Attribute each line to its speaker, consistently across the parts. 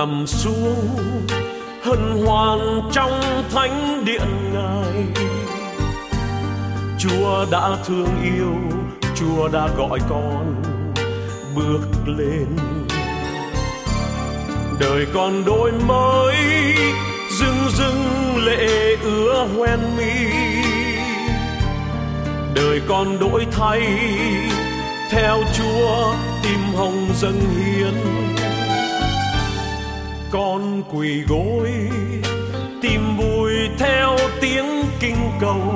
Speaker 1: nằm xuống hân hoan trong thánh điện Ngài. Chúa đã thương yêu, Chúa đã gọi con bước lên. Đời con đổi mới, rưng rưng lệ ứa hoen mi. Đời con đổi thay, theo Chúa tim hồng dâng hiến. Con quỳ gối tìm vui theo tiếng kinh cầu.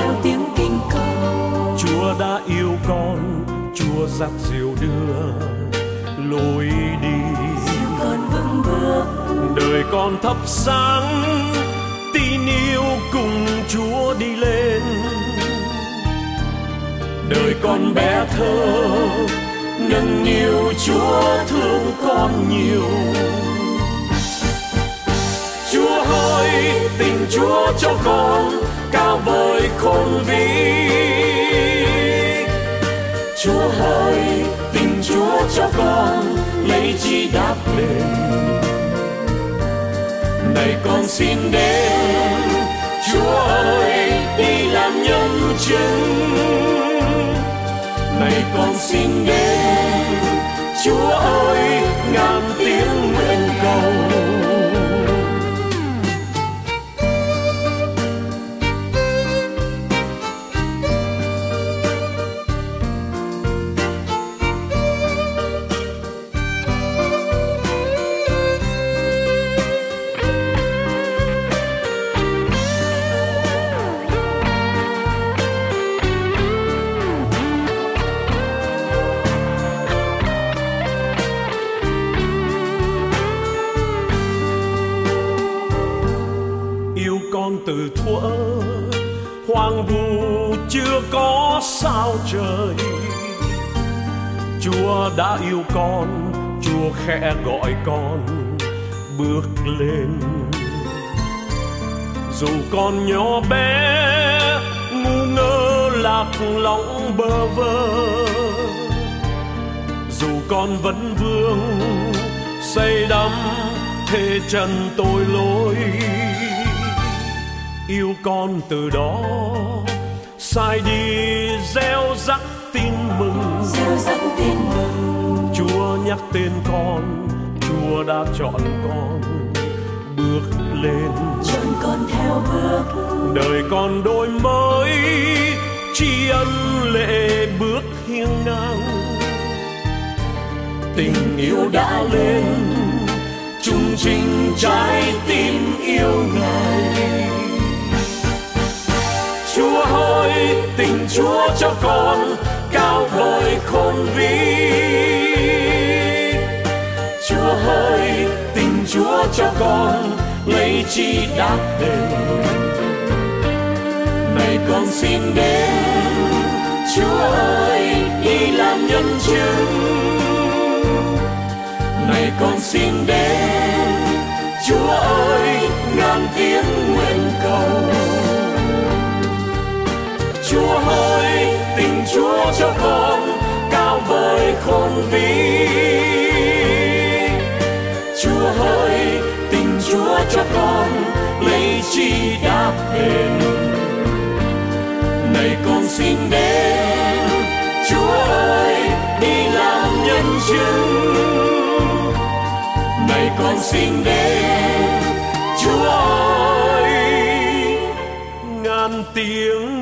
Speaker 1: Chúa đã yêu con, Chúa dắt dìu đưa lối đi.
Speaker 2: Dìu con vững bước,
Speaker 1: đời con thắp sáng tin yêu cùng Chúa đi lên. Đời con bé thơ nâng niu Chúa thương con nhiều. Chúa ơi, tình Chúa cho con cao vời khôn vĩ. Chúa ơi, tình Chúa cho con lấy chi đáp đền. Này con xin đến, Chúa ơi, đi làm nhân chứng. Này con xin đến, Chúa ơi, ngàn tiếng nguyện cầu. Từ thuở hoang vu chưa có sao trời, Chúa đã yêu con, Chúa khẽ gọi con bước lên. Dù con nhỏ bé ngu ngơ lạc lõng bơ vơ, dù con vẫn vương say đắm thề trần tội lỗi, yêu con từ đó sai đi gieo rắc tin mừng. Chúa nhắc tên con, Chúa đã chọn con bước lên.
Speaker 2: Chọn con theo bước,
Speaker 1: đời con đổi mới tri ân lệ bước hiên ngang. Tình yêu đã lên chung trình trái tim yêu Ngài. Chúa ơi, tình Chúa cho con cao vời khôn vĩ. Chúa ơi, tình Chúa cho con lấy chi đáp đền. Này con xin đến, Chúa ơi, đi làm nhân chứng. Này con xin đến, Chúa ơi, ngàn tiếng nguyện cầu. Chúa ơi, tình Chúa cho con cao vời khôn vĩ. Chúa ơi, tình Chúa cho con lấy chi đáp đền. Này con xin đến, Chúa ơi, đi làm nhân chứng. Này con xin đến, Chúa ơi, ngàn tiếng